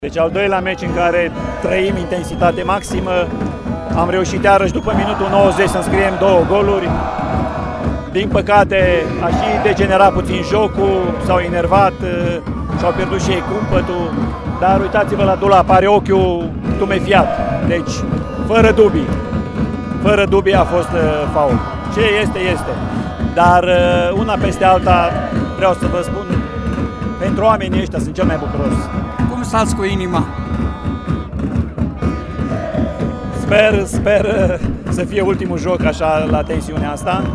Deci al doilea meci în care trăim intensitate maximă, am reușit iarăși după minutul 90 să înscriem 2 goluri. Din păcate a și degenerat puțin jocul, s-au enervat și-au pierdut și ei cumpătul, dar uitați-vă la Dula, pare ochiul tumefiat, deci fără dubii a fost faul. Ce este, este. Dar una peste alta vreau să vă spun, pentru oamenii ăștia sunt cel mai bucuros. Cum stați cu inima? Sper să fie ultimul joc așa la tensiunea asta.